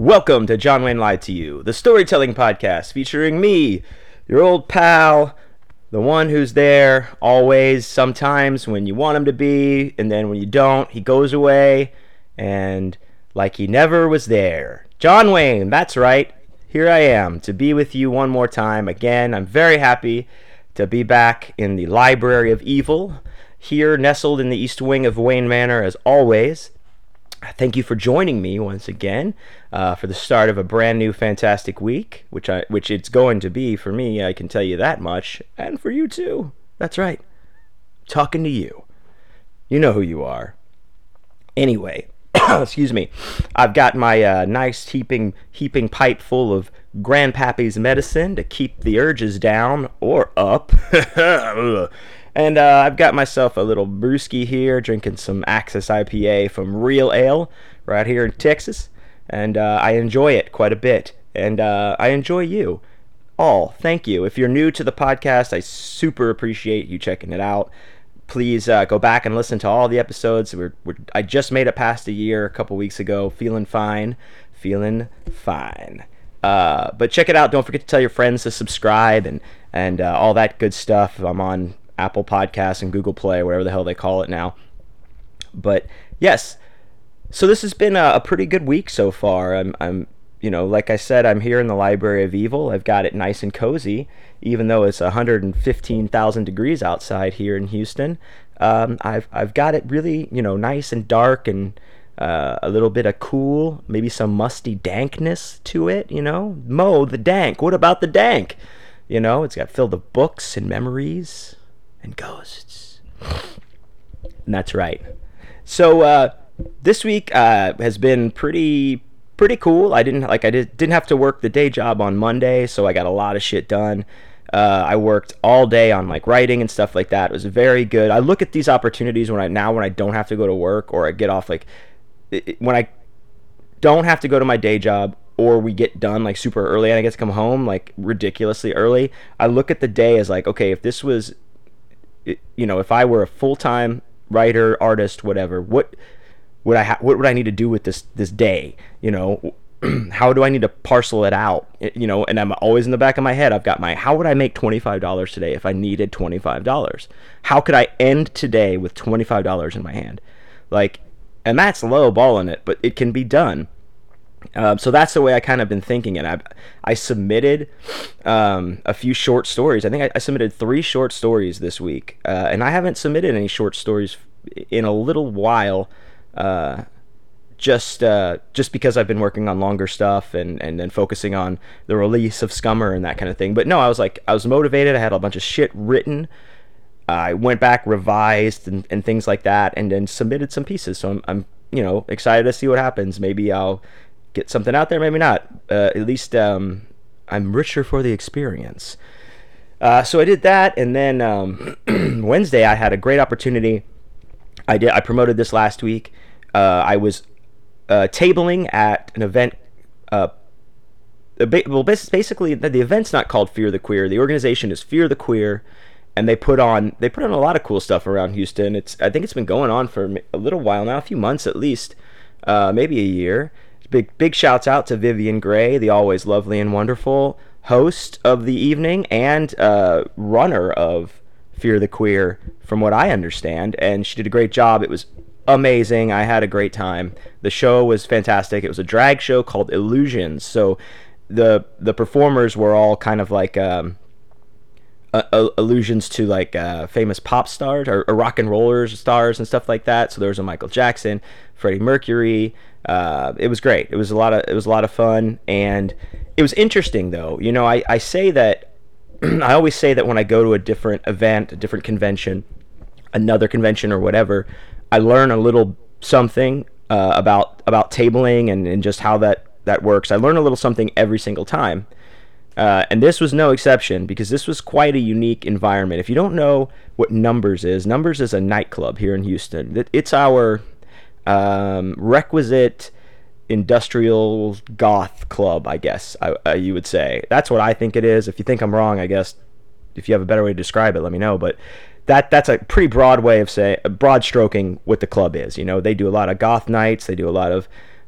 Welcome to John Wayne Lied to You, the storytelling podcast featuring me, your old pal, the one who's there always, sometimes when you want him to be, and then when you don't, he goes away, and like he never was there. John Wayne, that's right. Here I am to be with you one more time. Again, I'm very happy to be back in the Library of Evil, here nestled in the east wing of Wayne Manor as always. Thank you for joining me once again for the start of a brand new fantastic week, which it's going to be for me, I can tell you that much, and for you too. That's right. Talking to you. You know who you are. Anyway, excuse me. I've got my nice heaping pipe full of Grandpappy's medicine to keep the urges down or up. And I've got myself a little brewski here, drinking some Axis IPA from Real Ale right here in Texas. And I enjoy it quite a bit. And I enjoy you all. Thank you. If you're new to the podcast, I super appreciate you checking it out. Please go back and listen to all the episodes. I just made it past a year a couple weeks ago. Feeling fine. But check it out. Don't forget to tell your friends to subscribe and all that good stuff. I'm on Apple Podcasts and Google Play, whatever the hell they call it now. But yes, so this has been a pretty good week so far. I'm like I said, I'm here in the Library of Evil. I've got it nice and cozy, even though it's 115,000 degrees outside here in Houston. I've got it really, nice and dark and a little bit of cool, maybe some musty dankness to it. Mo the dank. What about the dank? It's got filled with books and memories and ghosts. And that's right. So this week has been pretty cool. I didn't have to work the day job on Monday, so I got a lot of shit done. I worked all day on writing and stuff like that. It was very good. I look at these opportunities when I don't have to go to work, or I get off when I don't have to go to my day job, or we get done super early and I get to come home ridiculously early. I look at the day as okay, if this was, if I were a full-time writer, artist, whatever, what would I need to do with this day? How do I need to parcel it out? And I'm always in the back of my head, I've got how would I make $25 today if I needed $25? How could I end today with $25 in my hand? And that's low balling it, but it can be done. So that's the way I kind of been thinking, and I submitted a few short stories. I think I submitted 3 short stories this week, and I haven't submitted any short stories in a little while, just because I've been working on longer stuff and then focusing on the release of Scummer and that kind of thing. But no, I was motivated. I had a bunch of shit written. I went back, revised and things like that, and then submitted some pieces. So I'm excited to see what happens. Maybe I'll get something out there, maybe not. At least I'm richer for the experience. So I did that, and then Wednesday I had a great opportunity. I promoted this last week. I was tabling at an event. Basically, the event's not called Fear the Queer. The organization is Fear the Queer, and they put on a lot of cool stuff around Houston. I think it's been going on for a little while now, a few months at least, maybe a year. Big shouts out to Vivian Gray, the always lovely and wonderful host of the evening and runner of Fear the Queer, from what I understand, and she did a great job. It was amazing. I had a great time. The show was fantastic. It was a drag show called Illusions, so the performers were all kind of allusions to famous pop stars or rock and roller stars and stuff like that. So there was a Michael Jackson, Freddie Mercury. It was great. It was a lot of fun, and it was interesting though. I say that I always say that when I go to a different event, a different convention, another convention or whatever, I learn a little something about tabling and just how that works. I learn a little something every single time. And this was no exception, because this was quite a unique environment. If you don't know what Numbers is a nightclub here in Houston. It's our requisite industrial goth club, I guess you would say. That's what I think it is. If you think I'm wrong, I guess if you have a better way to describe it, let me know. But that's a pretty broad way of broad stroking what the club is. They do a lot of goth nights. They do a lot of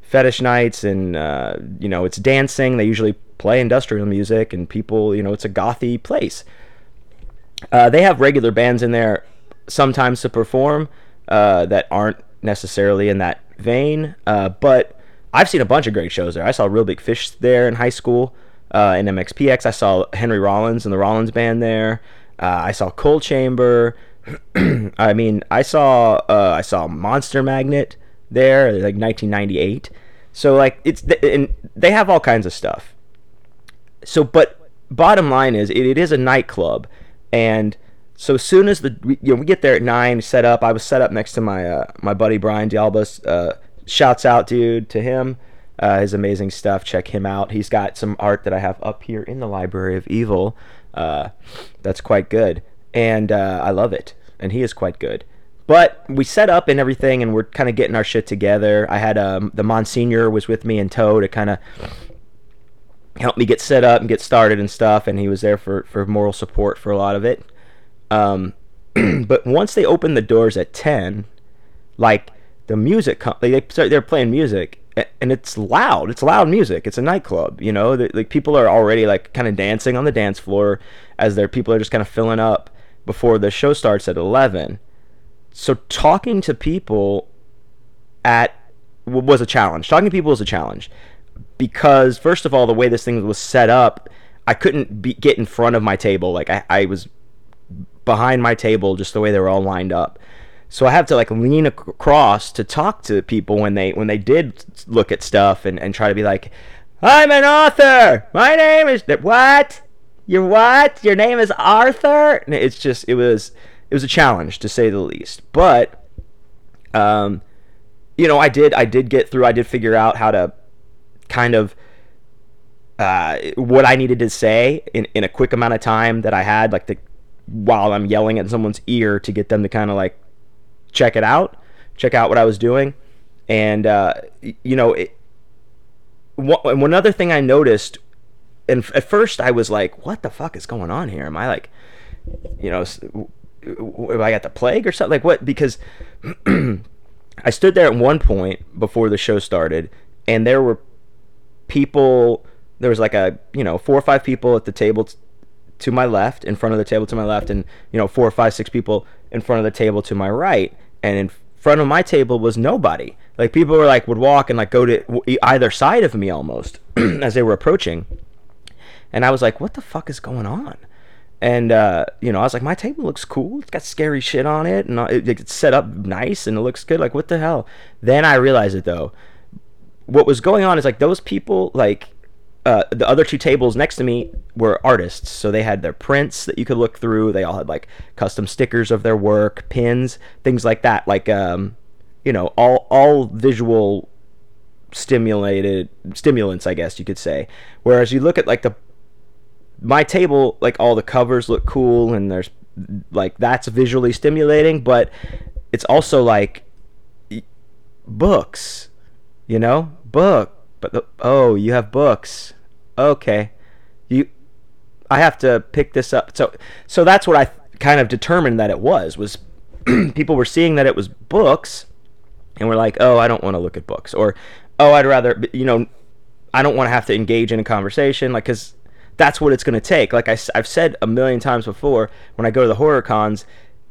fetish nights, and it's dancing. They usually play industrial music, and people, it's a gothy place. They have regular bands in there sometimes to perform that aren't necessarily in that vein, but I've seen a bunch of great shows there. I saw Real Big Fish there in high school, in MXPX. I saw Henry Rollins and the Rollins Band there. I saw Coal Chamber. I mean, I saw Monster Magnet there, like 1998. So like and they have all kinds of stuff. So, but bottom line is, it is a nightclub, and so as soon as we get there at 9, set up. I was set up next to my buddy Brian D'Alba. Shouts out, dude, to him. His amazing stuff. Check him out. He's got some art that I have up here in the Library of Evil. That's quite good, and I love it. And he is quite good. But we set up and everything, and we're kind of getting our shit together. I had the Monsignor was with me in tow to kind of help me get set up and get started and stuff, and he was there for moral support for a lot of it. But once they opened the doors at 10, like the music, they're playing music, and it's loud. It's loud music. It's a nightclub, like people are already like kind of dancing on the dance floor as people are just kind of filling up before the show starts at 11. So talking to people was a challenge. Talking to people was a challenge because, first of all, the way this thing was set up, I couldn't get in front of my table. Like I was behind my table, just the way they were all lined up. So I have to like lean across to talk to people when they did look at stuff and try to be like, I'm an author. My name is what? You're what? Your name is Arthur? And it's just it was a challenge, to say the least. But I did get through. I did figure out how to kind of what I needed to say in a quick amount of time that I had, like while I'm yelling at someone's ear to get them to kind of like check out what I was doing. And one other thing I noticed, and at first I was like, what the fuck is going on here? Am I like, have I got the plague or something? Like what? Because I stood there at one point before the show started, and there were people. There was like 4 or 5 people at the table to my left, in front of the table to my left, and 4 or 5, 6 people in front of the table to my right, and in front of my table was nobody. Like people were like would walk and like go to either side of me almost as they were approaching, and I was like, what the fuck is going on? And I was like, my table looks cool. It's got scary shit on it, and it's set up nice, and it looks good. Like, what the hell? Then I realized it though. What was going on is like those people, like the other 2 tables next to me were artists, so they had their prints that you could look through. They all had like custom stickers of their work, pins, things like that. Like all visual stimulants, I guess you could say. Whereas you look at like my table, like all the covers look cool, and there's like that's visually stimulating, but it's also like books, but you have books, okay, I have to pick this up. So that's what I kind of determined that it was people were seeing that it was books, and we're like, oh, I don't want to look at books, or oh, I'd rather, I don't want to have to engage in a conversation, like, because that's what it's going to take. Like I've said a million times before, when I go to the horror cons,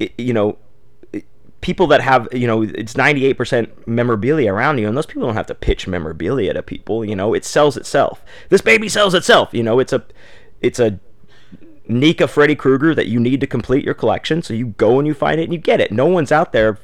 people that have, it's 98% memorabilia around you, and those people don't have to pitch memorabilia to people. It sells itself. This baby sells itself. It's a Nika Freddy Krueger that you need to complete your collection, so you go and you find it and you get it. No one's out there,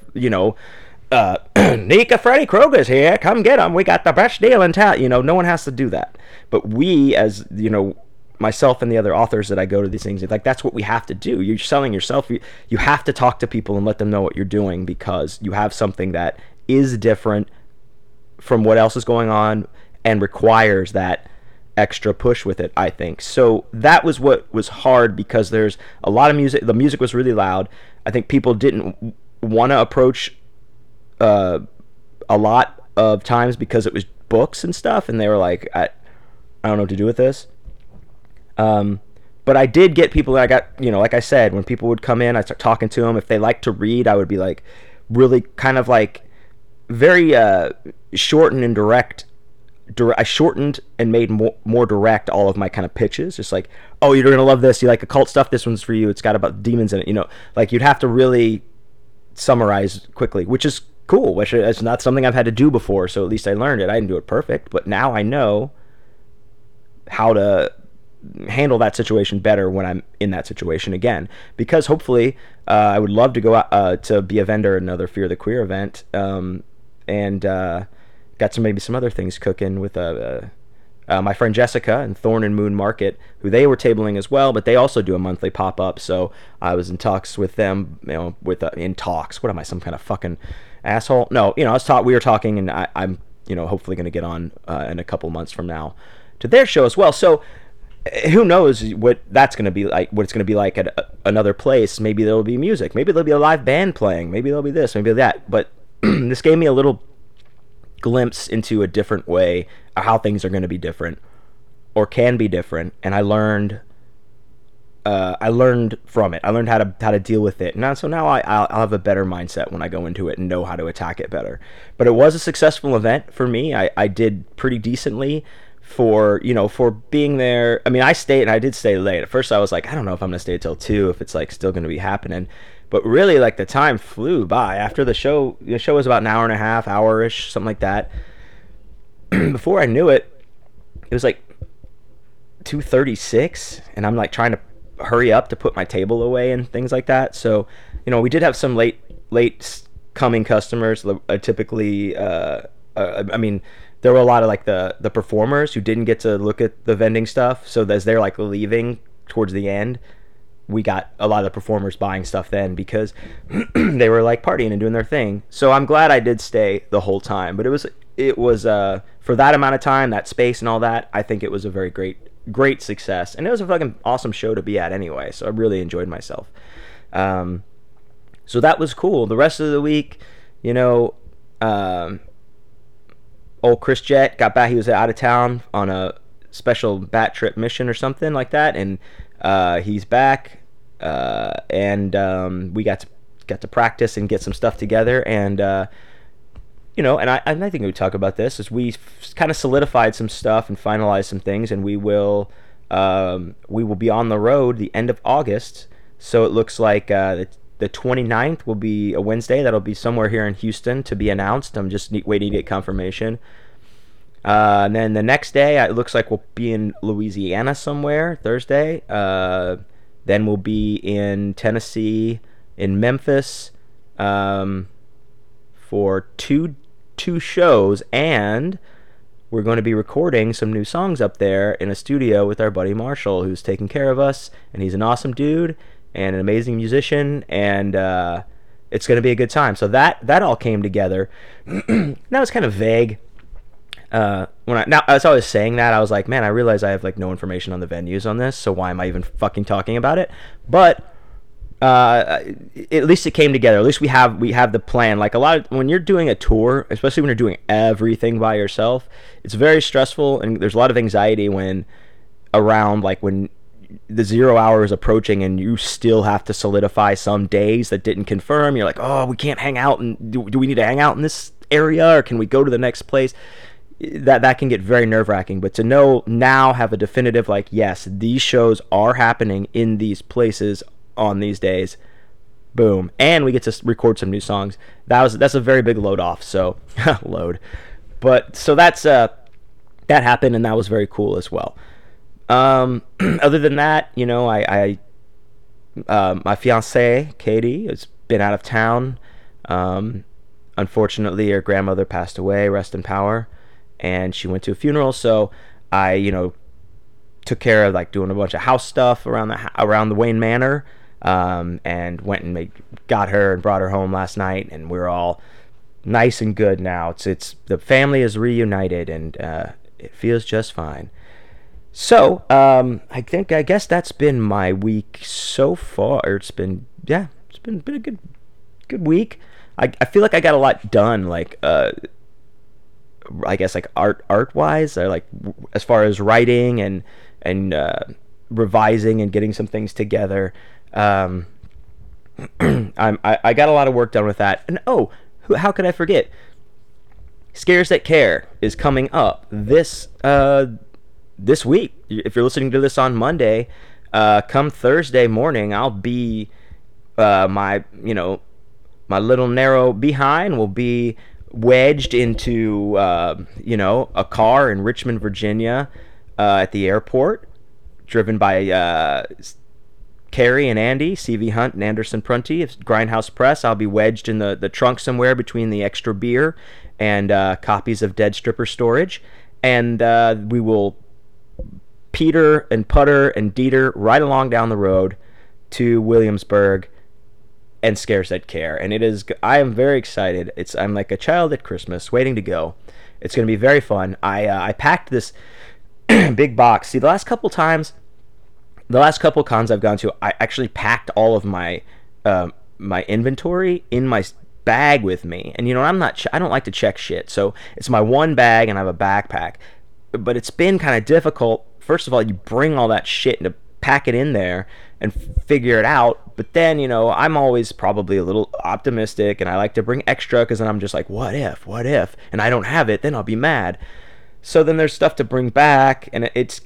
Nika Freddy Krueger's here, come get him, we got the best deal in town. No one has to do that. But we, as myself and the other authors that I go to these things, like that's what we have to do. You're selling yourself. You have to talk to people and let them know what you're doing, because you have something that is different from what else is going on and requires that extra push with it, I think. So that was what was hard, because there's a lot of music. The music was really loud. I think people didn't want to approach a lot of times because it was books and stuff, and they were like, I don't know what to do with this. But I did get people that I got, like I said, when people would come in, I'd start talking to them. If they like to read, I would be like really kind of like very shortened and direct. I shortened and made more direct all of my kind of pitches. Just like, oh, you're gonna love this. You like occult stuff? This one's for you. It's got about demons in it. Like you'd have to really summarize quickly, which is cool. Which is not something I've had to do before. So at least I learned it. I didn't do it perfect, but now I know how to handle that situation better when I'm in that situation again. Because hopefully, I would love to go out to be a vendor at another Fear the Queer event, and got maybe some other things cooking with my friend Jessica and Thorn and Moon Market, who they were tabling as well, but they also do a monthly pop up. So I was in talks with them, in talks. What am I, some kind of fucking asshole? No, we were talking, and I'm hopefully going to get on in a couple months from now to their show as well. So who knows what that's going to be like, what it's going to be like at another place. Maybe there'll be music, maybe there'll be a live band playing, maybe there'll be this, maybe that. But this gave me a little glimpse into a different way, how things are going to be different or can be different, and I learned from it. I learned how to deal with it. So now I'll have a better mindset when I go into it and know how to attack it better. But it was a successful event for me. I did pretty decently for being there. I mean, I did stay late. At first I was like, I don't know if I'm gonna stay till 2, if it's like still gonna be happening. But really, like, the time flew by. After the show was about an hour and a half, hour-ish, something like that. Before I knew it, it was like 2:36, and I'm like trying to hurry up to put my table away and things like that. So, we did have some late coming customers. Typically, I mean, there were a lot of like the performers who didn't get to look at the vending stuff. So as they're like leaving towards the end, we got a lot of the performers buying stuff then, because they were like partying and doing their thing. So I'm glad I did stay the whole time. But it was for that amount of time, that space and all that, I think it was a very great success. And it was a fucking awesome show to be at anyway. So I really enjoyed myself. So that was cool. The rest of the week, old Chris Jet got back. He was out of town on a special bat trip mission or something like that, and he's back, and we got to practice and get some stuff together, and and I think we talk about this as we kind of solidified some stuff and finalized some things, and we will be on the road the end of August. So it looks like the 29th will be a Wednesday. That'll be somewhere here in Houston to be announced. I'm just waiting to get confirmation. And then the next day, it looks like we'll be in Louisiana somewhere, Thursday. Then we'll be in Tennessee, in Memphis, for two shows. And we're going to be recording some new songs up there in a studio with our buddy Marshall, who's taking care of us. And he's an awesome dude and an amazing musician, and it's going to be a good time. So that all came together. That was kind of vague. As I was saying that, I was like, man, I realize I have like no information on the venues on this, so why am I even fucking talking about it? But at least it came together. At least we have the plan. Like when you're doing a tour, especially when you're doing everything by yourself, it's very stressful, and there's a lot of anxiety when the 0 hour is approaching and you still have to solidify some days that didn't confirm. You're like, oh, we can't hang out, and do we need to hang out in this area, or can we go to the next place? That can get very nerve-wracking. But to now have a definitive, like, yes, these shows are happening in these places on these days, boom, and we get to record some new songs. That's a very big load off. So but so that happened, and that was very cool as well. Other than that, my fiance Katie has been out of town. Unfortunately, her grandmother passed away, rest in power, and she went to a funeral. So I took care of like doing a bunch of house stuff around the Wayne Manor, and went and got her and brought her home last night, and we're all nice and good now. It's the family is reunited, and it feels just fine. So, I guess that's been my week so far. It's been a good week. I feel like I got a lot done, like, I guess like art wise, or like as far as writing and revising and getting some things together. I got a lot of work done with that. And how could I forget? Scares That Care is coming up this week. If you're listening to this on Monday, come Thursday morning, I'll be my little narrow behind will be wedged into a car in Richmond, Virginia, at the airport, driven by Carrie and Andy, CV Hunt and Anderson Prunty. It's Grindhouse Press. I'll be wedged in the trunk somewhere between the extra beer and copies of Dead Stripper Storage, and we will Peter and Putter and Dieter right along down the road to Williamsburg and Scares That Care. And I am very excited. I'm like a child at Christmas waiting to go. It's going to be very fun. I packed this big box. See, the last couple cons I've gone to, I actually packed all of my my inventory in my bag with me. And I don't like to check shit. So it's my one bag and I have a backpack. But it's been kind of difficult. First of all, you bring all that shit and to pack it in there and figure it out. But then, I'm always probably a little optimistic and I like to bring extra because then I'm just like, what if? And I don't have it, then I'll be mad. So then there's stuff to bring back and it's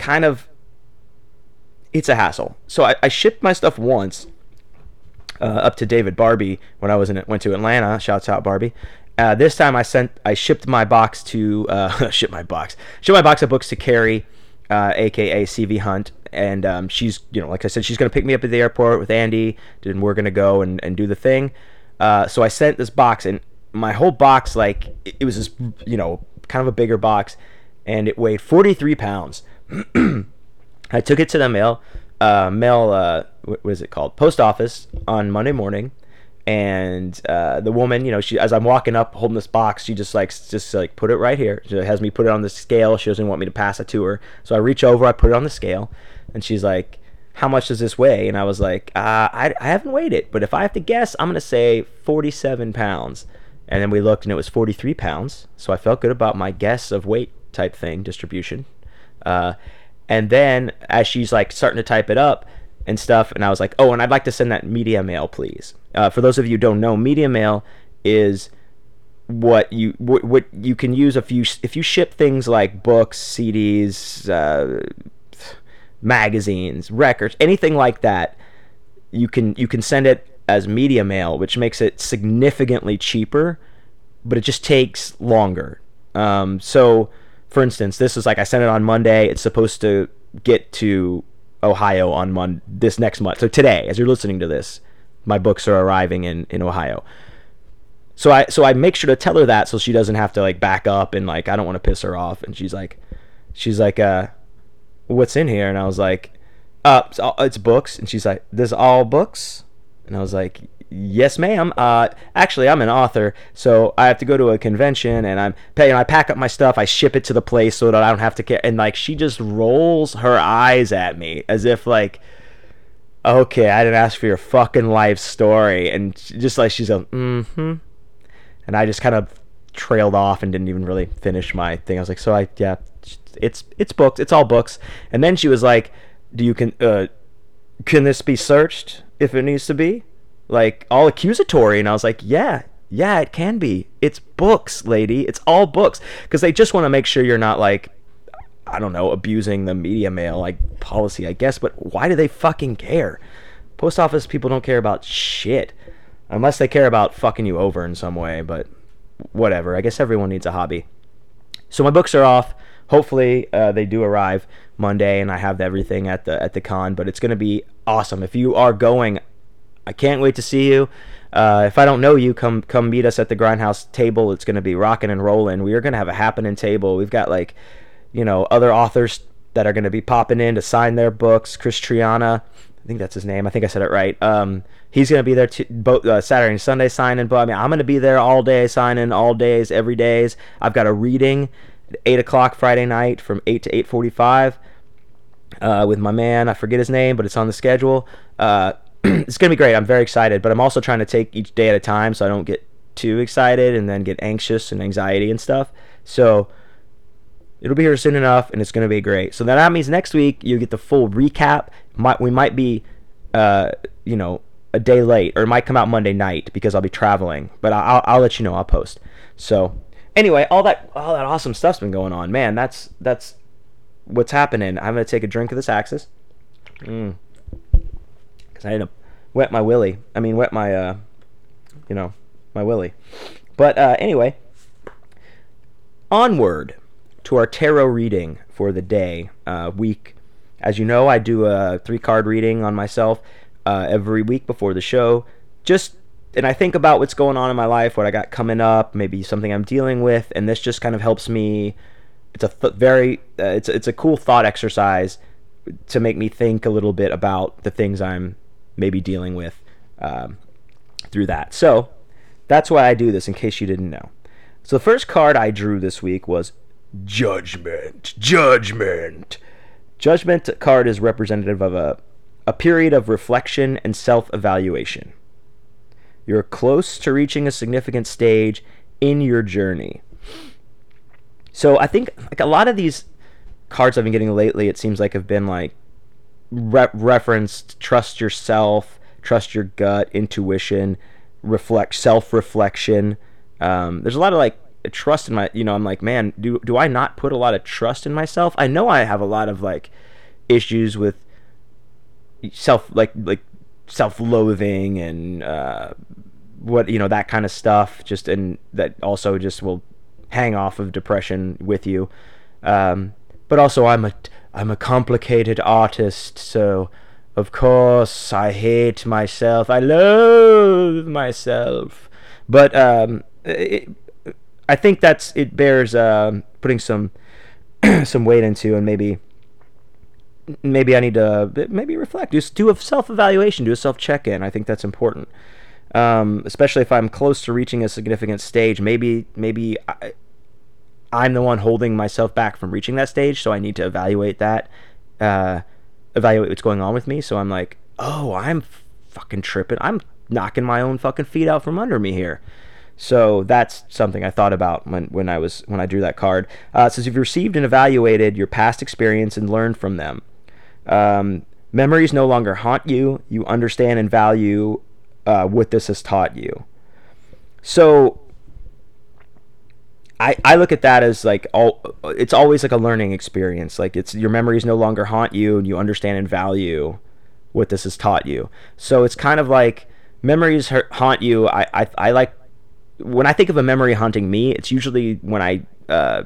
a hassle. So I shipped my stuff once up to David Barbie when I went to Atlanta. Shouts out Barbie. This time I shipped my box to shipped my box of books to Carrie, aka CV Hunt, and she's like I said, she's gonna pick me up at the airport with Andy, and we're gonna go and do the thing. So I sent this box, and my whole box, like it was this kind of a bigger box, and it weighed 43 pounds. I took it to the what is it called? Post office on Monday morning. And the woman, she, as I'm walking up holding this box, she just put it right here. She has me put it on the scale. She doesn't want me to pass it to her. So I reach over, I put it on the scale, and she's like, how much does this weigh? And I was like, I haven't weighed it, but if I have to guess, I'm going to say 47 pounds. And then we looked, and it was 43 pounds. So I felt good about my guess of weight type thing, distribution. And then as she's like starting to type it up and stuff, and I was like, oh, and I'd like to send that media mail, please. For those of you who don't know, media mail is what you can use if you ship things like books, CDs, magazines, records, anything like that. You can send it as media mail, which makes it significantly cheaper, but it just takes longer. So, for instance, this is like I sent it on Monday. It's supposed to get to Ohio on this next month. So today, as you're listening to this, my books are arriving in Ohio. So I make sure to tell her that so she doesn't have to like back up and like I don't want to piss her off. And she's like, what's in here? And I was like, it's books. And she's like, this is all books? And I was like, yes, ma'am. Actually, I'm an author, so I have to go to a convention, and I pack up my stuff, I ship it to the place so that I don't have to care. And like she just rolls her eyes at me as if like, okay, I didn't ask for your fucking life story, and just like she's like, mm-hmm. And I just kind of trailed off and didn't even really finish my thing. I was like, it's books, it's all books. And then she was like, can this be searched if it needs to be? Like all accusatory. And I was like, yeah, it can be. It's books, lady. It's all books. Because they just want to make sure you're not like, I don't know, abusing the media mail like policy, I guess. But why do they fucking care? Post office people don't care about shit. Unless they care about fucking you over in some way. But whatever. I guess everyone needs a hobby. So my books are off. Hopefully they do arrive Monday and I have everything at the con. But it's going to be awesome. If you are going, I can't wait to see you. If I don't know you, come meet us at the Grindhouse table. It's going to be rocking and rolling. We are going to have a happening table. We've got like, other authors that are going to be popping in to sign their books. Chris Triana, I think that's his name. I think I said it right. He's going to be there both Saturday and Sunday signing. But I'm going to be there all day signing, all days, every days. I've got a reading at 8 o'clock Friday night from 8 to 8:45 with my man. I forget his name, but it's on the schedule. It's going to be great. I'm very excited, but I'm also trying to take each day at a time so I don't get too excited and then get anxious and anxiety and stuff. So it'll be here soon enough, and it's going to be great. So that means next week you get the full recap. We might be, a day late, or it might come out Monday night because I'll be traveling. But I'll let you know. I'll post. So Anyway, all that awesome stuff's been going on, man. That's what's happening. I'm gonna take a drink of this Axis, because I had to wet my willy. I mean, wet my my willy. But anyway, onward to our tarot reading for the day, week. As you know, I do a 3-card reading on myself every week before the show. And I think about what's going on in my life, what I got coming up, maybe something I'm dealing with, and this just kind of helps me. It's it's a cool thought exercise to make me think a little bit about the things I'm maybe dealing with through that. So that's why I do this, in case you didn't know. So the first card I drew this week was Judgment. Judgment card is representative of a period of reflection and self-evaluation. You're close to reaching a significant stage in your journey. So I think like a lot of these cards I've been getting lately, it seems like have been like referenced trust yourself, trust your gut, intuition, self-reflection. There's a lot of like trust in my, I'm like, man, do I not put a lot of trust in myself? I know I have a lot of like issues with self-loathing and that kind of stuff, and that also just will hang off of depression with you. But also I'm a complicated artist, so of course I hate myself. I loathe myself. But I think it bears putting some some weight into, and maybe I need to reflect, do a self-evaluation, do a self-check-in. I think that's important, especially if I'm close to reaching a significant stage. Maybe I'm the one holding myself back from reaching that stage, so I need to evaluate what's going on with me. So I'm like, oh, I'm fucking tripping. I'm knocking my own fucking feet out from under me here. So that's something I thought about when I drew that card. It says, you've received and evaluated your past experience and learned from them. Memories no longer haunt you. You understand and value what this has taught you. So I look at that as like it's always like a learning experience. Like it's your memories no longer haunt you, and you understand and value what this has taught you. So it's kind of like memories haunt you. I like, when I think of a memory haunting me, it's usually when I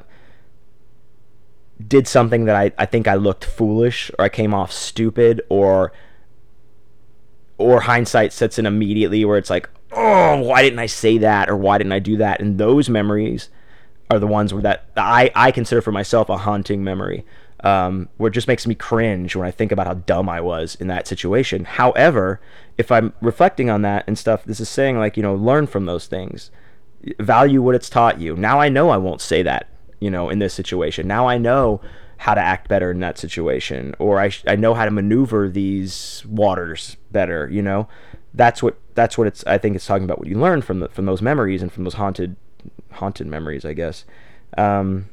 did something that I think I looked foolish, or I came off stupid, or hindsight sets in immediately where it's like, oh, why didn't I say that, or why didn't I do that? And those memories are the ones that I consider for myself a haunting memory, where it just makes me cringe when I think about how dumb I was in that situation. However, if I'm reflecting on that and stuff, this is saying like, learn from those things, value what it's taught you. Now I know I won't say that, in this situation. Now I know how to act better in that situation, or I know how to maneuver these waters better. That's what it's. I think it's talking about what you learn from those memories and from those haunted memories, I guess. And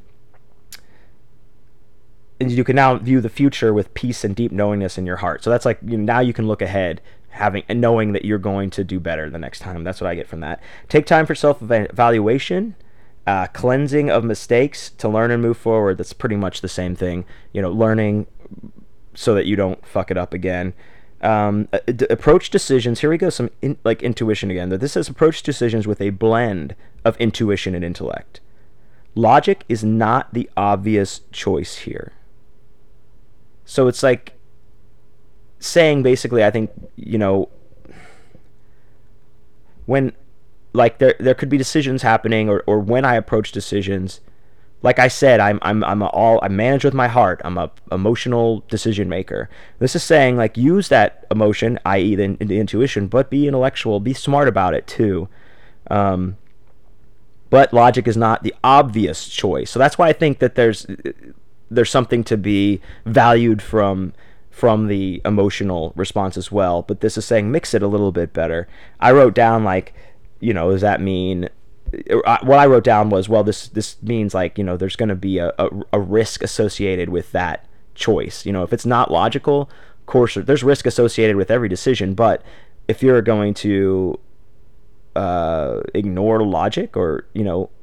you can now view the future with peace and deep knowingness in your heart. So that's like, now you can look ahead, knowing that you're going to do better the next time. That's what I get from that. Take time for self-evaluation, cleansing of mistakes to learn and move forward. That's pretty much the same thing. Learning so that you don't fuck it up again. Approach decisions. Here we go. Some intuition again. This says approach decisions with a blend of intuition and intellect. Logic is not the obvious choice here. So it's like saying, basically, I think, when like there could be decisions happening, or when I approach decisions, like I said, I manage with my heart. I'm a emotional decision maker. This is saying like, use that emotion, i.e. the intuition, but be intellectual, be smart about it too. But logic is not the obvious choice. So that's why I think that there's something to be valued from the emotional response as well. But this is saying mix it a little bit better. I wrote down like, does that mean, what I wrote down was, well, this means like, there's going to be a risk associated with that choice. If it's not logical, of course, there's risk associated with every decision. But if you're going to ignore logic, or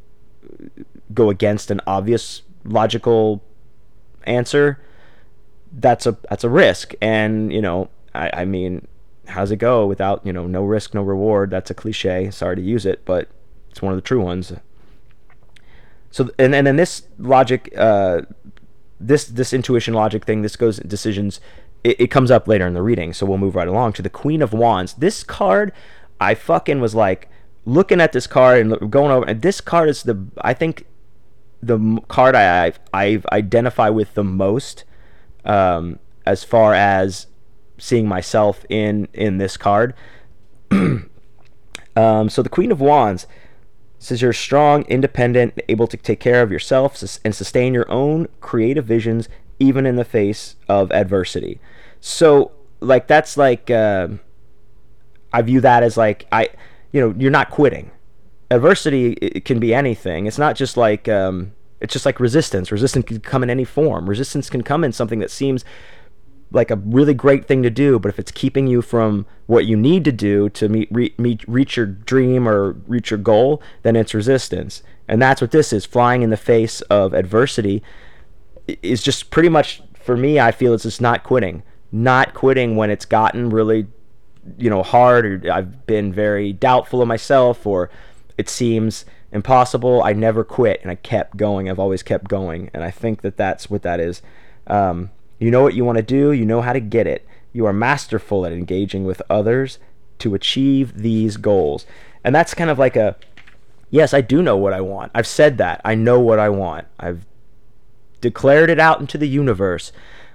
go against an obvious logical answer, that's a risk. And I mean, how's it go without no risk, no reward? That's a cliche. Sorry to use it, but it's one of the true ones. So and then this logic, this intuition logic thing, this goes decisions. It comes up later in the reading, so we'll move right along to the Queen of Wands. This card, I fucking was like looking at this card and going over, and this card is I think the card I've identify with the most, as far as seeing myself in this card. So the Queen of Wands says you're strong, independent, able to take care of yourself and sustain your own creative visions even in the face of adversity. So like that's like I view that as like you're not quitting. Adversity, it can be anything. It's not just like it's just like resistance. Resistance can come in any form. Resistance can come in something that seems like a really great thing to do, but if it's keeping you from what you need to do to reach your dream or reach your goal, then it's resistance. And that's what this is. Flying in the face of adversity is just pretty much, for me, I feel it's just not quitting. Not quitting when it's gotten really hard, or I've been very doubtful of myself, or it seems impossible. I never quit, and I kept going. I've always kept going, and I think that's what that is. You know what you want to do. You know how to get it. You are masterful at engaging with others to achieve these goals. And that's kind of like yes, I do know what I want. I've said that. I know what I want. I've declared it out into the universe.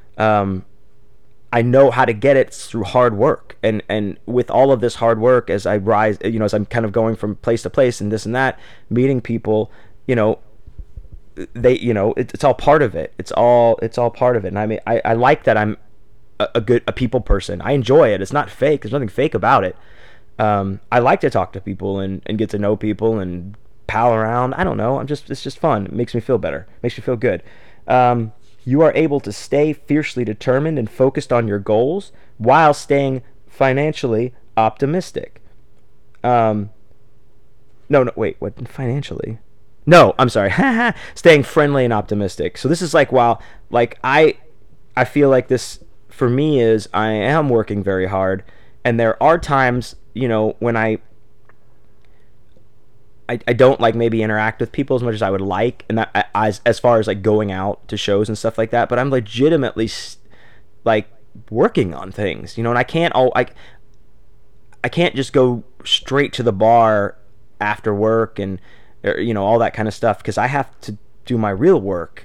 I know how to get it through hard work. And with all of this hard work, as I rise, as I'm kind of going from place to place and this and that, meeting people, it's all part of it. It's all part of it. And I mean, I like that I'm a people person. I enjoy it. It's not fake. There's nothing fake about it. I like to talk to people and get to know people and pal around. I don't know. It's just fun. It makes me feel better. It makes me feel good. You are able to stay fiercely determined and focused on your goals while staying financially optimistic. No, wait, what? Financially? No, I'm sorry. Staying friendly and optimistic. So this is like, wow, like I feel like this for me is I am working very hard, and there are times, when I don't like maybe interact with people as much as I would like, and that as far as like going out to shows and stuff like that, but I'm legitimately like working on things, and I can't I can't just go straight to the bar after work and all that kind of stuff, because I have to do my real work.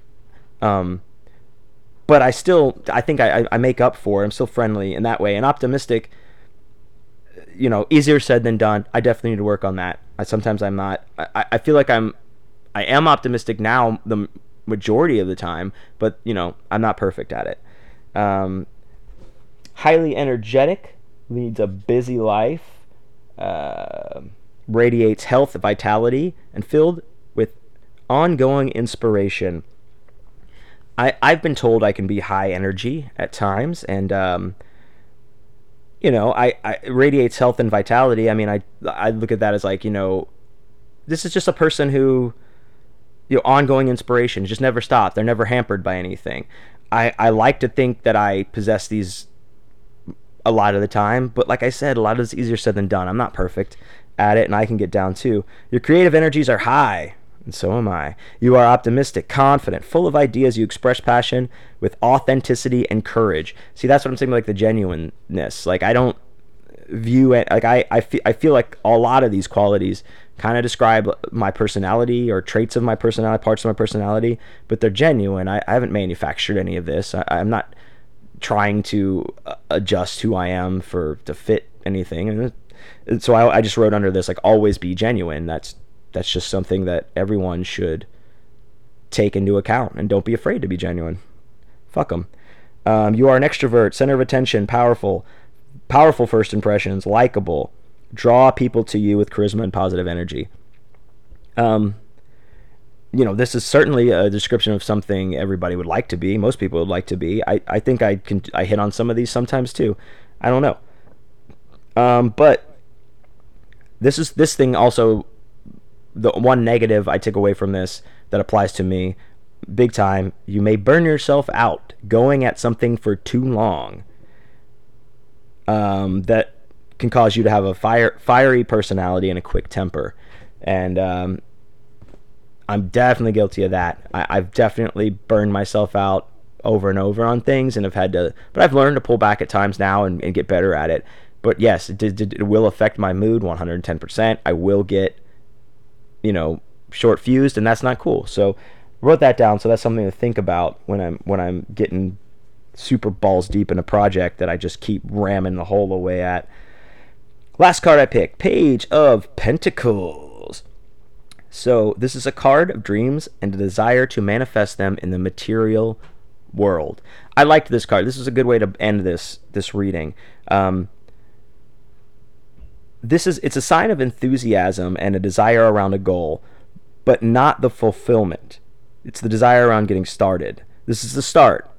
But I think I make up for it. I'm still friendly in that way and optimistic. Easier said than done. I definitely need to work on that. Sometimes I'm not. I feel like I am optimistic now the majority of the time, but I'm not perfect at it. Highly energetic, leads a busy life, radiates health, vitality, and filled with ongoing inspiration. I've been told I can be high energy at times, and I radiates health and vitality. I mean, I look at that as like, this is just a person who, ongoing inspiration, just never stop. They're never hampered by anything. I like to think that I possess these a lot of the time, but like I said, a lot of it's easier said than done. I'm not perfect at it, and I can get down too. Your creative energies are high, and so am I. You are optimistic, confident, full of ideas. You express passion with authenticity and courage. See, that's what I'm saying, like the genuineness. Like, I don't view it, like I feel like a lot of these qualities kind of describe my personality or traits of my personality, parts of my personality, but they're genuine. I haven't manufactured any of this. I'm not trying to adjust who I am to fit anything. And so I just wrote under this, like, always be genuine. That's just something that everyone should take into account, and don't be afraid to be genuine. Fuck them. You are an extrovert, center of attention, powerful first impressions, likable, draw people to you with charisma and positive energy. This is certainly a description of something everybody would like to be. Most people would like to be. I think I hit on some of these sometimes too. I don't know. But this thing also the one negative I took away from this that applies to me big time: you may burn yourself out going at something for too long. That can cause you to have a fiery personality and a quick temper. And I'm definitely guilty of that. I've definitely burned myself out over and over on things, and but I've learned to pull back at times now and get better at it. But yes, it will affect my mood 110%. I will get, short fused, and that's not cool. So I wrote that down. So that's something to think about when I'm getting super balls deep in a project that I just keep ramming the whole away at. Last card I picked, Page of Pentacles. So this is a card of dreams and a desire to manifest them in the material world. I liked this card. This is a good way to end this reading. It's a sign of enthusiasm and a desire around a goal, but not the fulfillment. It's the desire around getting started. This is the start.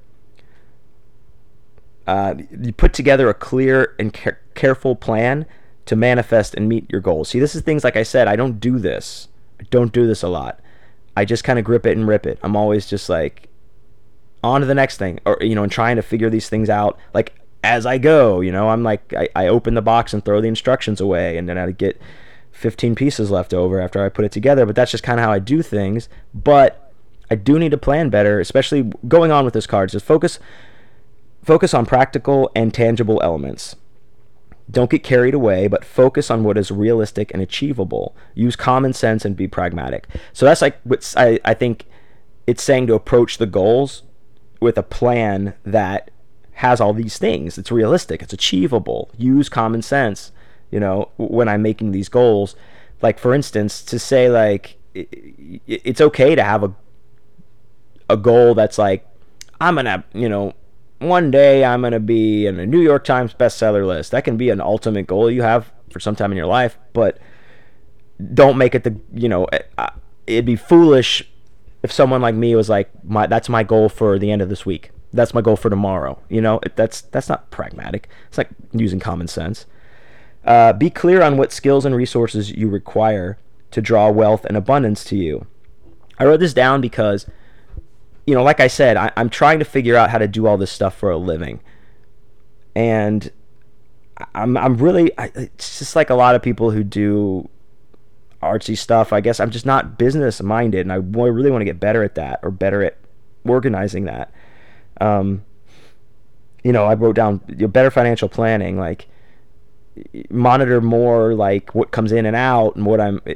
You put together a clear and careful plan to manifest and meet your goals. See, this is things, like I said, I don't do this. I don't do this a lot. I just kind of grip it and rip it. I'm always just like, on to the next thing, or, and trying to figure these things out, like, as I go. I'm like, I open the box and throw the instructions away, and then I get 15 pieces left over after I put it together. But that's just kind of how I do things. But I do need to plan better, especially going on with this card. Just focus on practical and tangible elements. Don't get carried away, but focus on what is realistic and achievable. Use common sense and be pragmatic. So that's like what I think it's saying, to approach the goals with a plan that has all these things. It's realistic. It's achievable. Use common sense, when I'm making these goals. Like, for instance, to say, like, it's okay to have a goal that's like, I'm going to, one day I'm going to be in a New York Times bestseller list. That can be an ultimate goal you have for some time in your life, but don't make it it'd be foolish if someone like me was like, that's my goal for the end of this week. That's my goal for tomorrow. That's not pragmatic. It's like using common sense. Be clear on what skills and resources you require to draw wealth and abundance to you. I wrote this down because, like I said, I'm trying to figure out how to do all this stuff for a living. And I'm really, it's just like a lot of people who do artsy stuff. I guess I'm just not business minded, and I really want to get better at that, or better at organizing that. I wrote down better financial planning, like monitor more like what comes in and out, and what I'm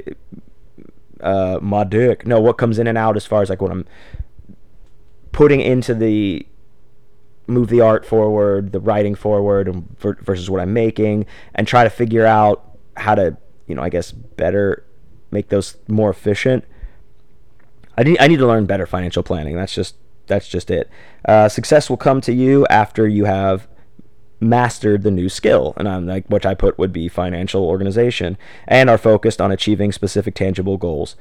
what comes in and out as far as like what I'm putting into move the art forward, the writing forward, and versus what I'm making, and try to figure out how to, I guess, better make those more efficient. I need to learn better financial planning. That's just it. Success will come to you after you have mastered the new skill, and I'm like, which I put would be financial organization, and are focused on achieving specific tangible goals.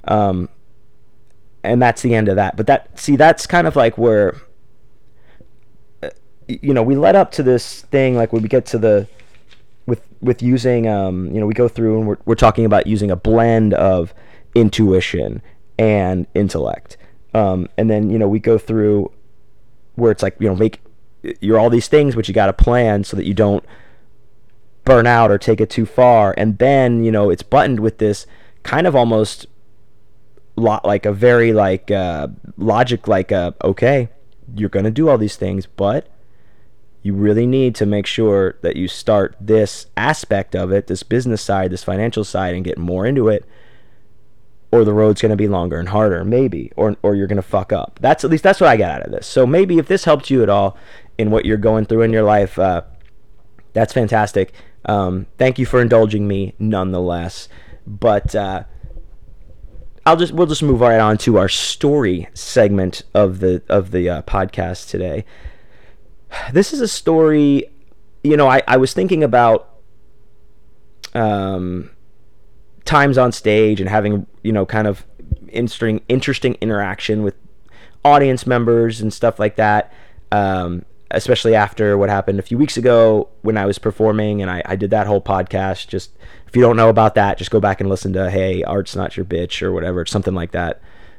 And that's the end of that. But that's kind of like where, we led up to this thing, like when we get to with using, we go through and we're talking about using a blend of intuition and intellect. And then, we go through where it's like, you're all these things, but you got to plan so that you don't burn out or take it too far. And then, it's buttoned with this kind of almost like a very logic, okay, you're going to do all these things, but you really need to make sure that you start this aspect of it, this business side, this financial side, and get more into it, or the road's going to be longer and harder, maybe, or you're going to fuck up. That's what I got out of this. So maybe if this helped you at all in what you're going through in your life, that's fantastic. Thank you for indulging me nonetheless. But we'll just move right on to our story segment of the podcast today. This is a story, I was thinking about times on stage and having, kind of interesting interaction with audience members and stuff like that. especially after what happened a few weeks ago when I was performing, and I did that whole podcast. Just if you don't know about that, just go back and listen to "Hey, Art's Not Your Bitch" or whatever, something like that.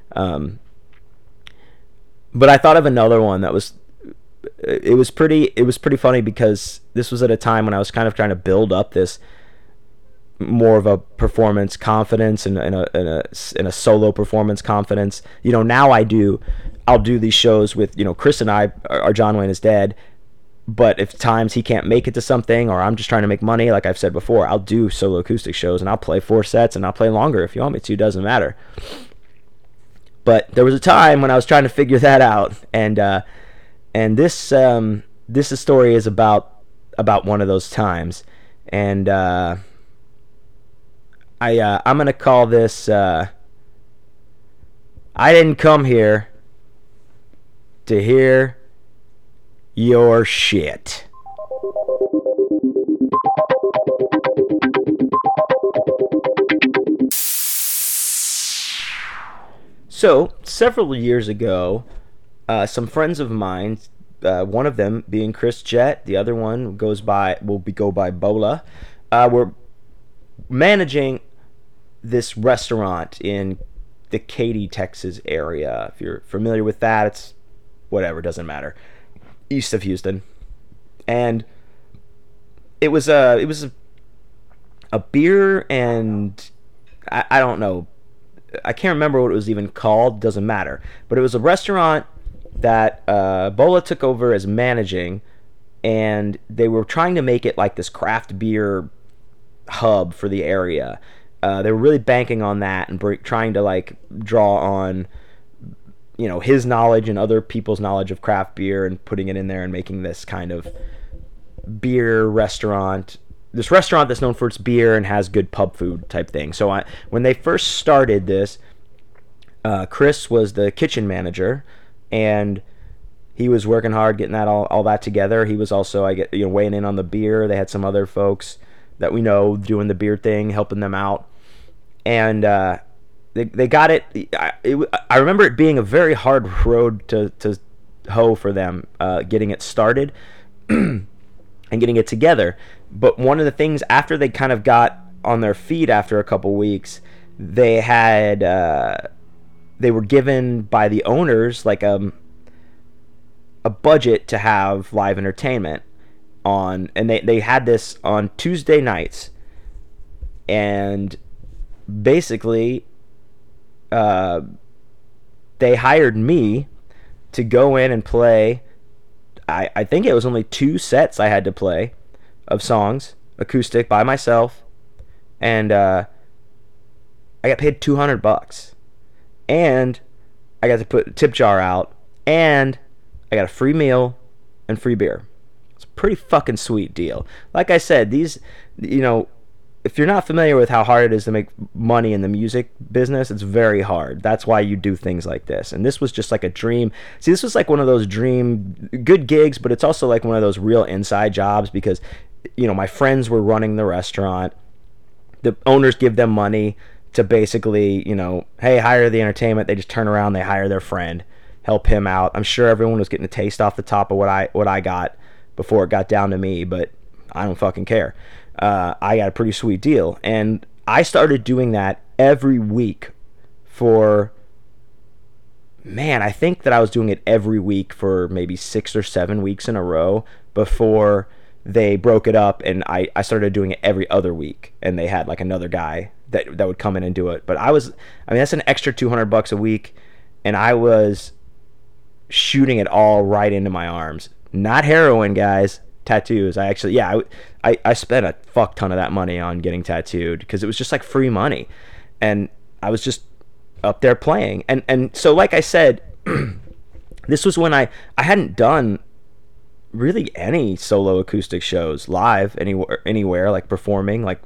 But I thought of another one that was it was pretty funny, because this was at a time when I was kind of trying to build up this more of a performance confidence and a solo performance confidence. Now I'll do these shows with, Chris and I, our John Wayne is dead, but if times he can't make it to something, or I'm just trying to make money, like I've said before, I'll do solo acoustic shows, and I'll play 4 sets, and I'll play longer if you want me to, doesn't matter. But there was a time when I was trying to figure that out, and this story is about one of those times, and I'm gonna call this I didn't come here to hear your shit. So, several years ago, some friends of mine, one of them being Chris Jett, the other one go by Bola, were managing this restaurant in the Katy, Texas area. If you're familiar with that, it's whatever, doesn't matter. East of Houston. And it was a beer, and I don't know, I can't remember what it was even called, doesn't matter. But it was a restaurant that Bola took over as managing, and they were trying to make it like this craft beer hub for the area. They were really banking on that and trying to like draw on, his knowledge and other people's knowledge of craft beer, and putting it in there and making this kind of beer restaurant. This restaurant that's known for its beer and has good pub food type thing. So when they first started this, Chris was the kitchen manager, and he was working hard getting that all that together. He was also weighing in on the beer. They had some other folks that we know doing the beer thing, helping them out, and they got it. I remember it being a very hard road to hoe for them, getting it started and getting it together. But one of the things, after they kind of got on their feet after a couple weeks, they had they were given by the owners like a budget to have live entertainment on, and they had this on Tuesday nights, and basically they hired me to go in and play. I think it was only 2 sets I had to play of songs, acoustic, by myself, and I got paid $200, and I got to put a tip jar out, and I got a free meal and free beer. It's a pretty fucking sweet deal. Like I said, these, if you're not familiar with how hard it is to make money in the music business, it's very hard. That's why you do things like this. And this was just like a dream. See, this was like one of those dream good gigs, but it's also like one of those real inside jobs, because my friends were running the restaurant. The owners give them money to basically, hey, hire the entertainment. They just turn around, they hire their friend, help him out. I'm sure everyone was getting a taste off the top of what I got before it got down to me, but I don't fucking care. I got a pretty sweet deal, and I started doing that every week for, man, I think that I was doing it every week for maybe 6 or 7 weeks in a row before they broke it up, and I started doing it every other week, and they had like another guy that would come in and do it. But that's an extra $200 a week, and I was shooting it all right into my arms. Not heroin, guys. Tattoos. I spent a fuck ton of that money on getting tattooed, because it was just like free money, and I was just up there playing. And so, like I said, this was when I hadn't done really any solo acoustic shows live anywhere, like performing, like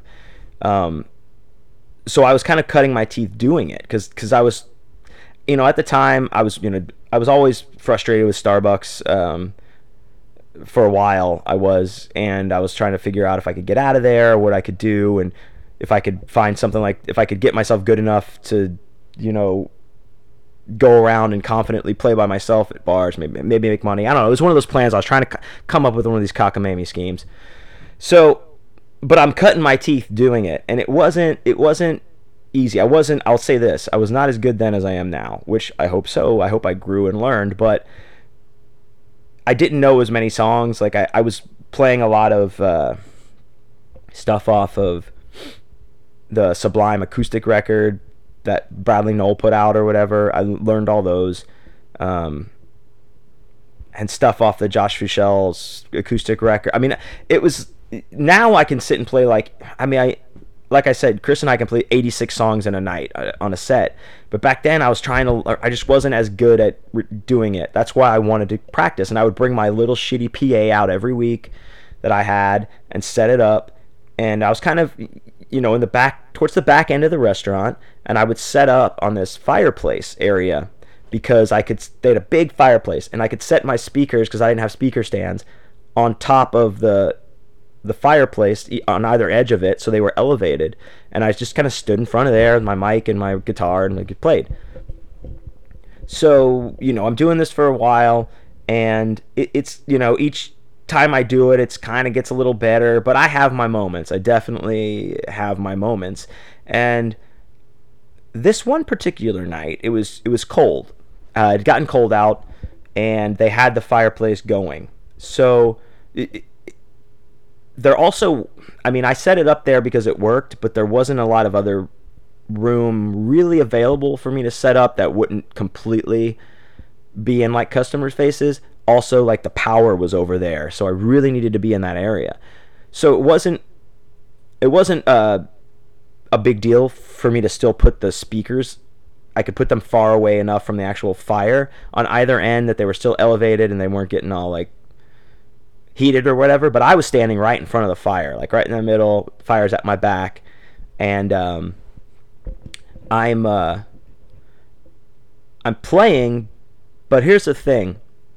so I was kind of cutting my teeth doing it, because I was, at the time I was always frustrated with Starbucks. For a while I was trying to figure out if I could get out of there, what I could do, and if I could find something, like if I could get myself good enough to go around and confidently play by myself at bars, maybe make money. I don't know. It was one of those plans. I was trying to come up with one of these cockamamie schemes. So, but I'm cutting my teeth doing it, and it wasn't easy. I'll say this, I was not as good then as I am now, which I hope so. I hope I grew and learned, but I didn't know as many songs. Like I was playing a lot of stuff off of the Sublime acoustic record that Bradley Noel put out or whatever. I learned all those. And stuff off the Josh Fuchel's acoustic record. I mean, it was, now I can sit and play like I said, Chris and I can play 86 songs in a night on a set. But back then I just wasn't as good at doing it. That's why I wanted to practice. And I would bring my little shitty PA out every week that I had and set it up. And I was kind of, in the back, towards the back end of the restaurant. And I would set up on this fireplace area because they had a big fireplace. And I could set my speakers, because I didn't have speaker stands, on top of the fireplace on either edge of it, so they were elevated, and I just kind of stood in front of there with my mic and my guitar and I played. So I'm doing this for a while, and it's each time I do it, it's kind of gets a little better, but I have my moments. I definitely have my moments. And this one particular night, it was cold. It had gotten cold out, and they had the fireplace going. So they're also, I set it up there because it worked, but there wasn't a lot of other room really available for me to set up that wouldn't completely be in like customers' faces. Also, like the power was over there, so I really needed to be in that area. So it wasn't a big deal for me to still put the speakers. I could put them far away enough from the actual fire on either end that they were still elevated and they weren't getting all like heated or whatever, but I was standing right in front of the fire, like right in the middle. Fire's at my back, and I'm playing, but here's the thing,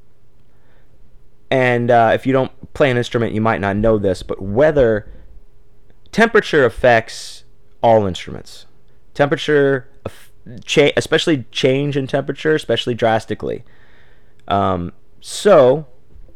and if you don't play an instrument, you might not know this, but temperature affects all instruments. Temperature, especially change in temperature, especially drastically. So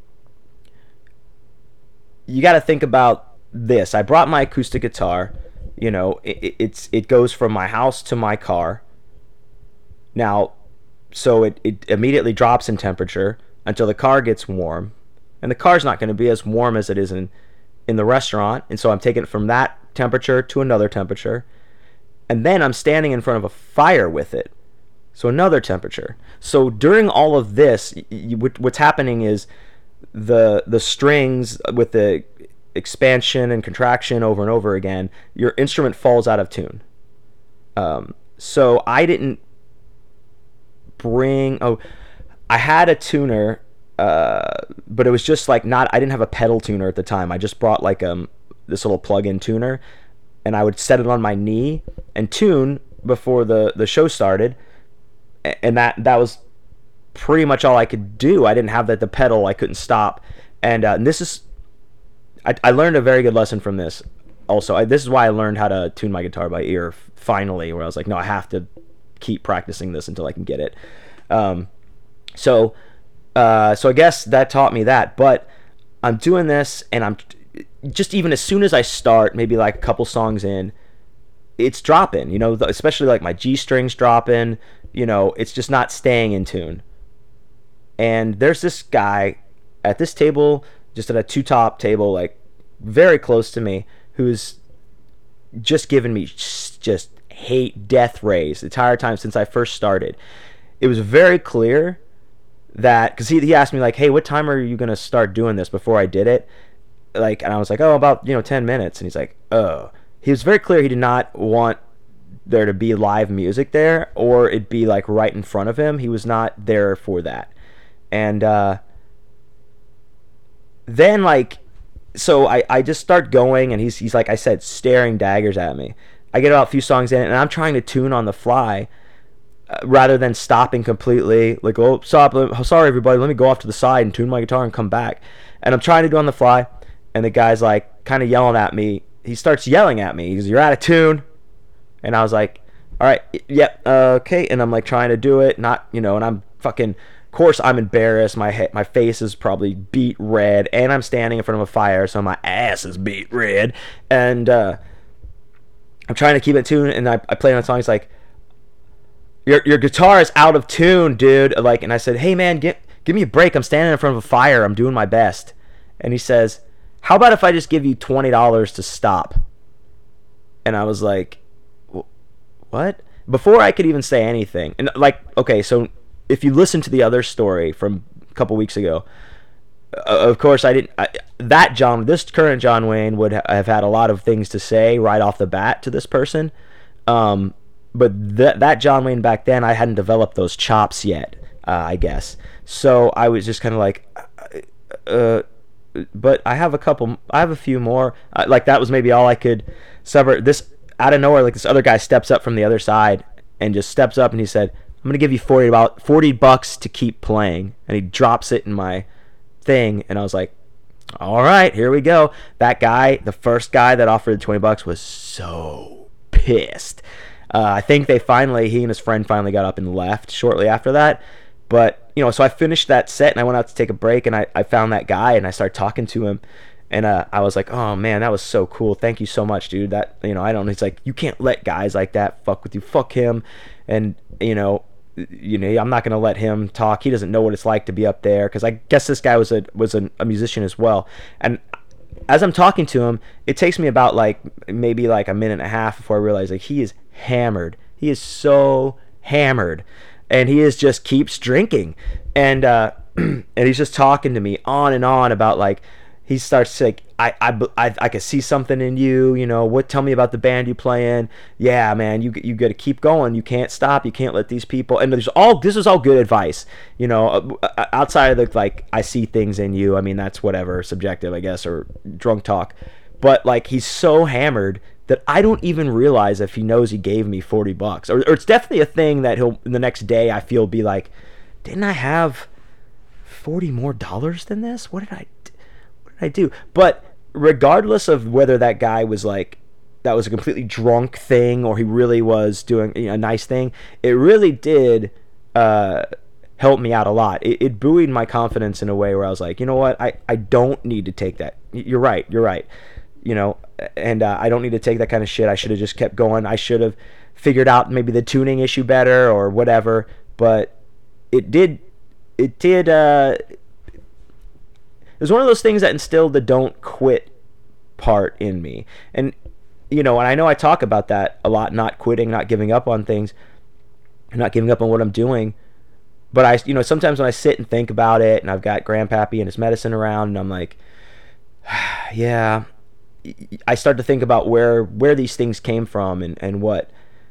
you got to think about this. I brought my acoustic guitar. It goes from my house to my car. Now, so it immediately drops in temperature until the car gets warm. And the car's not going to be as warm as it is in the restaurant. And so I'm taking it from that temperature to another temperature. And then I'm standing in front of a fire with it. So another temperature. So during all of this, what's happening is the strings with the expansion and contraction over and over again, your instrument falls out of tune. So I didn't bring... I had a tuner, but it was just like not... I didn't have a pedal tuner at the time. I just brought like this little plug-in tuner, and I would set it on my knee and tune before the show started, and that was pretty much all I could do. I didn't have the pedal. I couldn't stop. And this is... I learned a very good lesson from this. Also, this is why I learned how to tune my guitar by ear finally, where I was like, no, I have to keep practicing this until I can get it. So I guess that taught me that. But I'm doing this, and I'm just, even as soon as I start, maybe like a couple songs in, it's dropping, especially like my G strings dropping, it's just not staying in tune. And there's this guy at this table, just at a two-top table, like very close to me, who's just given me just hate, death rays the entire time since I first started. It was very clear that, because he asked me like, hey, what time are you going to start doing this, before I did it? Like, and I was like, oh, about 10 minutes. And he's like, oh. He was very clear he did not want there to be live music there, or it'd be like right in front of him. He was not there for that. And then like, so I just start going, and he's like I said, staring daggers at me. I get about a few songs in, and I'm trying to tune on the fly, rather than stopping completely, like, oh, stop, sorry everybody, let me go off to the side and tune my guitar and come back. And I'm trying to do on the fly, and the guy's like kind of yelling at me. He starts yelling at me. He goes, you're out of tune. And I was like, all right, yep, okay. And I'm like trying to do it, not, and I'm fucking, of course I'm embarrassed. My face is probably beet red, and I'm standing in front of a fire, so my ass is beet red. And I'm trying to keep it tuned, and I play on a song. He's like, your guitar is out of tune, dude. Like, and I said, hey man, give me a break. I'm standing in front of a fire. I'm doing my best. And he says, how about if I just give you $20 to stop? And I was like, what? Before I could even say anything. And like, okay, so if you listen to the other story from a couple weeks ago, of course I didn't. This current John Wayne would have had a lot of things to say right off the bat to this person. But that John Wayne back then, I hadn't developed those chops yet, I guess. So I was just kind of like, but I have a few more. Like that was maybe all I could sever. This out of nowhere, like this other guy steps up from the other side and just steps up and he said, I'm gonna give you $40 to keep playing. And he drops it in my thing, and I was like, all right, here we go. That guy, the first guy that offered $20, was so pissed. I think he and his friend finally got up and left shortly after that. But, so I finished that set and I went out to take a break, and I found that guy and I started talking to him. And I was like, oh man, that was so cool. Thank you so much, dude. He's like, you can't let guys like that fuck with you. Fuck him. And, I'm not going to let him talk. He doesn't know what it's like to be up there. Cause I guess this guy was a musician as well. And as I'm talking to him, it takes me about maybe a minute and a half before I realize he is hammered. He is so hammered, and he just keeps drinking, and and he's just talking to me on and on about he starts like, I can see something in you, tell me about the band you play in. Yeah, man, you got to keep going. You can't stop. You can't let these people. And this is all good advice, outside of I see things in you. I mean, that's whatever, subjective, I guess, or drunk talk. But he's so hammered that I don't even realize if he knows he gave me $40, or it's definitely a thing that he'll the next day I feel be like, didn't I have $40 more than this? What did I do? But regardless of whether that guy was that was a completely drunk thing or he really was doing a nice thing, it really did help me out a lot. It buoyed my confidence in a way where I was like, you know what, I don't need to take that. You're right. And I don't need to take that kind of shit. I should have just kept going. I should have figured out maybe the tuning issue better or whatever. But it was one of those things that instilled the don't quit part in me. And and I know I talk about that a lot, not quitting, not giving up on things, not giving up on what I'm doing. But I sometimes when I sit and think about it, and I've got Grandpappy and his medicine around, and I'm like, yeah, I start to think about where these things came from, and what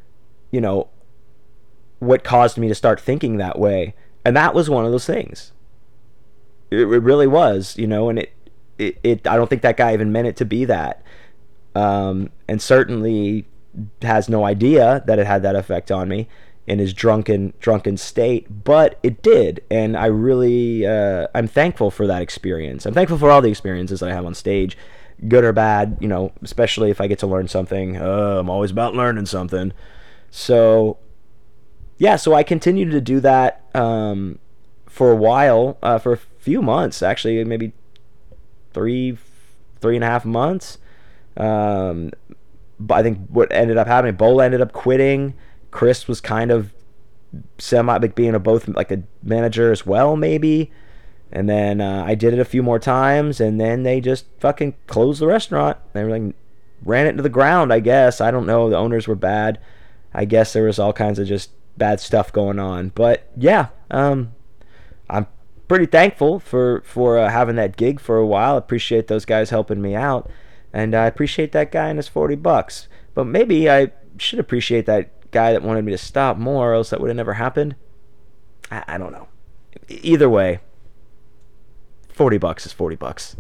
what caused me to start thinking that way. And that was one of those things. It really was, and it I don't think that guy even meant it to be that, and certainly has no idea that it had that effect on me in his drunken state, but it did. And I really I'm thankful for that experience. I'm thankful for all the experiences that I have on stage, good or bad, especially if I get to learn something. I'm always about learning something. So yeah, so I continued to do that for a while, for a few months, actually, maybe three and a half months. But I think what ended up happening, Bola ended up quitting. Chris was kind of being both a manager as well, maybe. And then I did it a few more times, and then they just fucking closed the restaurant. They were ran it into the ground, I guess. I don't know. The owners were bad. I guess there was all kinds of just bad stuff going on. But yeah, I'm pretty thankful for having that gig for a while. I appreciate those guys helping me out, and I appreciate that guy and his $40. But maybe I should appreciate that guy that wanted me to stop more, or else that would have never happened. I don't know. Either way, $40 is $40.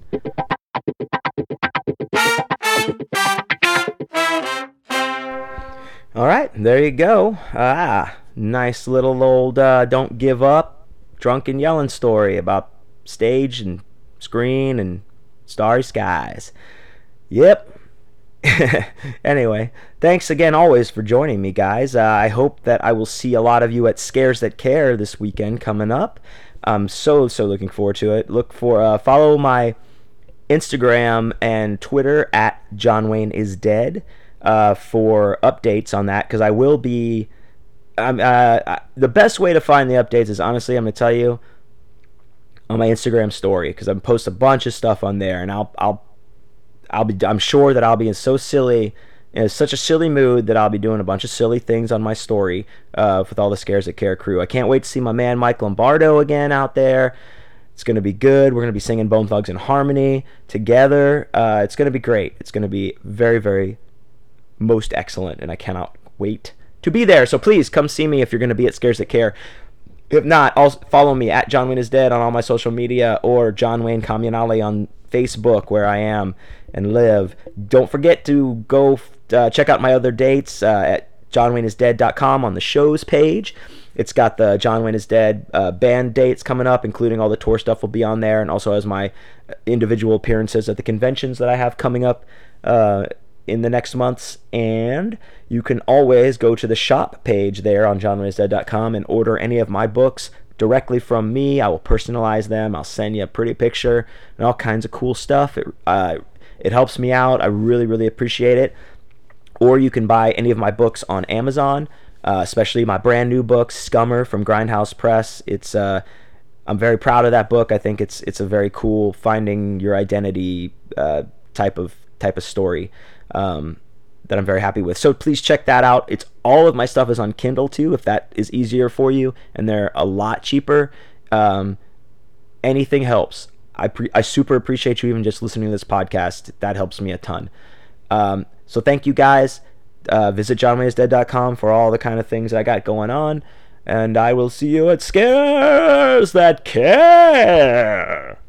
All right, there you go. Nice little old don't give up, drunk and yelling story about stage and screen and starry skies. Yep. Anyway, thanks again always for joining me, guys. I hope that I will see a lot of you at Scares That Care this weekend coming up. I'm so looking forward to it. Look for follow my Instagram and Twitter at John Wayne is Dead for updates on that, because I will be. The best way to find the updates is, honestly, I'm gonna tell you, on my Instagram story, because I post a bunch of stuff on there, and I'm sure that I'll be in such a silly mood that I'll be doing a bunch of silly things on my story with all the Scares That Care crew. I can't wait to see my man Mike Lombardo again out there. It's going to be good. We're going to be singing Bone Thugs in Harmony together. It's going to be great. It's going to be very, very most excellent, and I cannot wait to be there. So please come see me if you're going to be at Scares That Care. If not, also follow me at John Wayne is Dead on all my social media, or John Wayne Comunale on Facebook, where I am and live. Don't forget to go check out my other dates at johnwayneisdead.com on the shows page. It's got the John Wayne is Dead band dates coming up, including all the tour stuff will be on there, and also has my individual appearances at the conventions that I have coming up in the next months. And you can always go to the shop page there on johnwayneisdead.com and order any of my books directly from me. I will personalize them. I'll send you a pretty picture and all kinds of cool stuff. It helps me out. I really appreciate it. Or you can buy any of my books on Amazon, especially my brand new book, Scummer from Grindhouse Press. I'm very proud of that book. I think it's a very cool finding your identity type of story that I'm very happy with. So please check that out. It's all of my stuff is on Kindle too, if that is easier for you, and they're a lot cheaper. Anything helps. I super appreciate you even just listening to this podcast. That helps me a ton. So thank you, guys. Visit johnwayneisdead.com for all the kind of things I got going on, and I will see you at Scares That Care.